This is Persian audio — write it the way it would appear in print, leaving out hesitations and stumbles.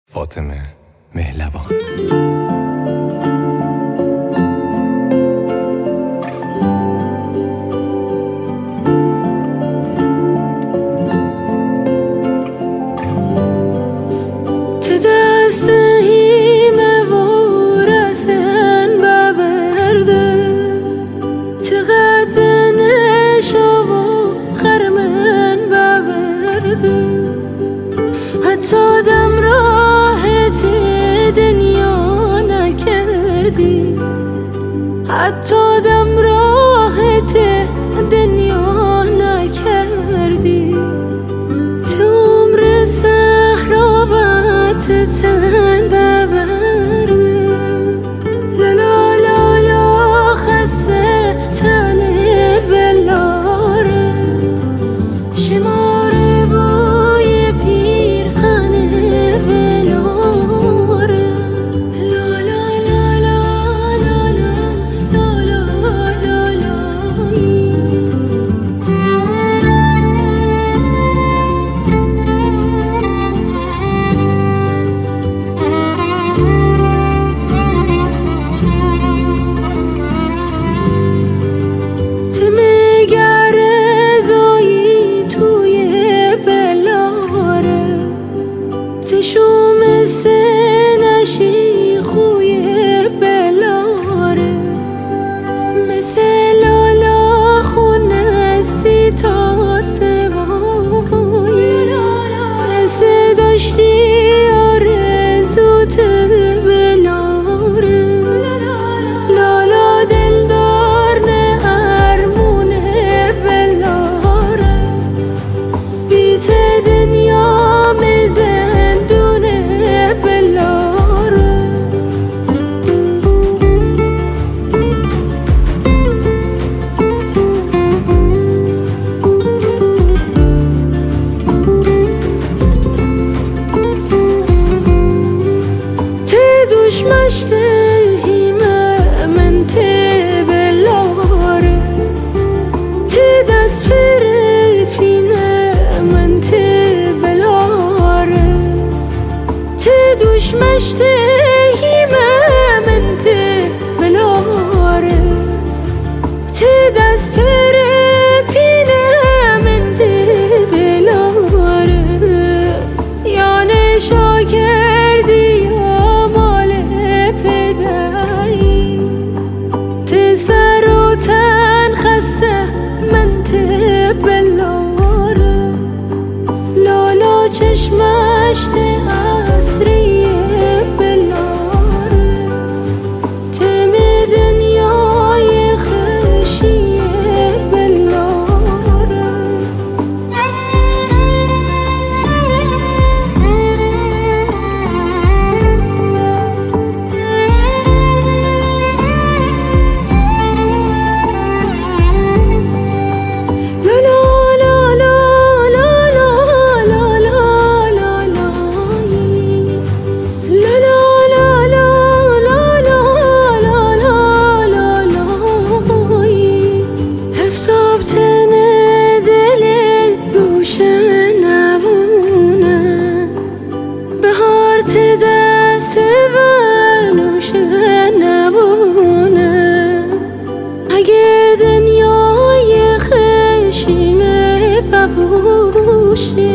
فاطمه مهلبان. حتی دم راحت دنیا نکردی، حتی دم راحت دنیا نکردی. تو عمر صحرابت تن ببردی، لالا لالا خسته تن بلاره، شمار بوی پیرهن بلاره. لالا لالا لالا لالا لالایی. شوم سنشی خوی بلاره، مثل لالا خونستی تا سوای، مثل داشتی آرزوت بلاره. لالا دلدار نه ارمونه بلاره، بیت دنیا مزه مشتهیمه من تبلاره، تدست پرفینه من تبلاره، تدوش مشتهیمه من تبلاره، تدست پرفینه من تبلاره. یانه شاکردی سر و تن خسته من بلاره، لالا چشمش عصری بلاره، تم دنیای خشی بلاره. دست بنوش نبونه، اگه دنیای خشیمه ببوشه،